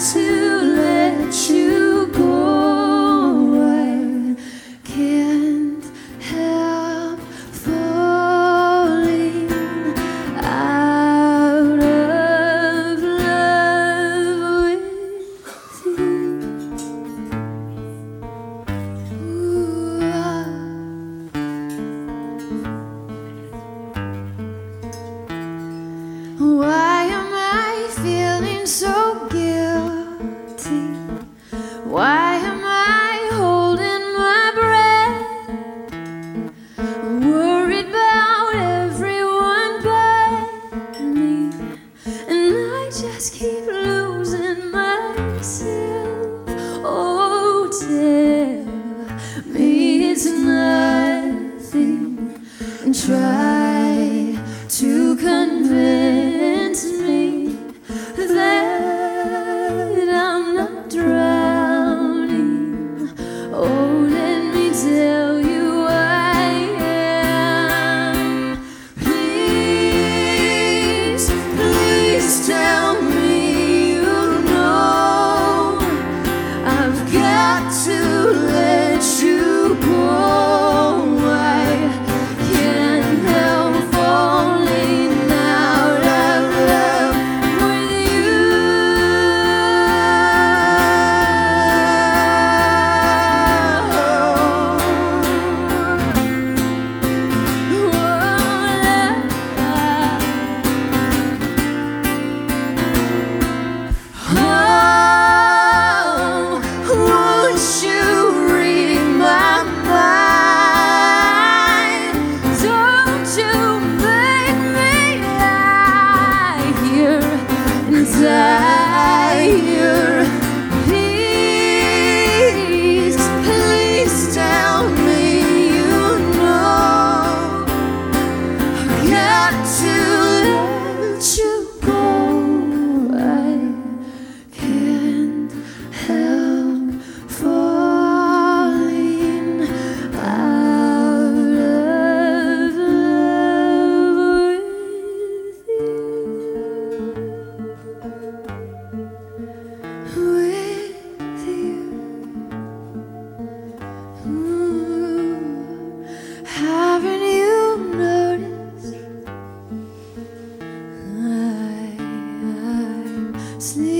to let you go. I can't help falling out of love with you. Why am I feeling so guilty? Why am I holding my breath? Worried about everyone but me, and I just keep losing myself. Oh, tell me it's nothing, and try to convince me that I'm not drowning. Oh, let me tell you I am. Please, please tell me you know I've got to let you go. I can't help falling out of love with you. Oh, won't you read my mind? Don't you make me lie here and die here. Please, please tell me you know I've got to let you go. I can't help falling out of love with you. With you. Haven't you noticed I'm sleeping?